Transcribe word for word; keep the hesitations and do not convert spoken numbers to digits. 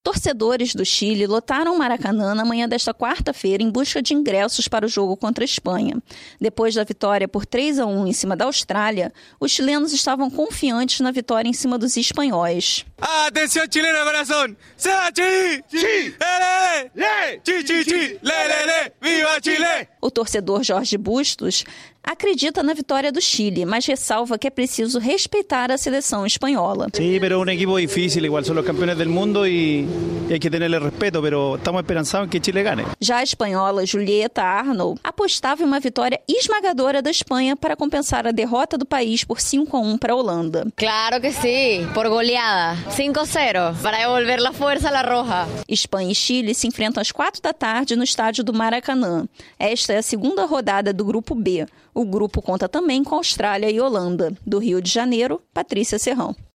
Torcedores do Chile lotaram o Maracanã na manhã desta quarta-feira em busca de ingressos para o jogo contra a Espanha. Depois da vitória por três a um em cima da Austrália, os chilenos estavam confiantes na vitória em cima dos espanhóis. Atenção, chileno coração! Chi! Chi! Lele! Chi, chi, chi! Lele! Viva Chile! O torcedor Jorge Bustos acredita na vitória do Chile, mas ressalva que é preciso respeitar a seleção espanhola. Sí, pero un equipo difícil, igual son los campeones del mundo y hay que tenerle respeto, pero estamos esperanzados en que Chile gane. Já a espanhola Julieta Arnold apostava em uma vitória esmagadora da Espanha para compensar a derrota do país por cinco a um para a Holanda. Claro que sí, por goleada, cinco a cero, para devolver la fuerza a la roja. Espanha e Chile se enfrentam às quatro da tarde no estádio do Maracanã. Esta é a segunda rodada do Grupo B. O grupo conta também com Austrália e Holanda. Do Rio de Janeiro, Patrícia Serrão.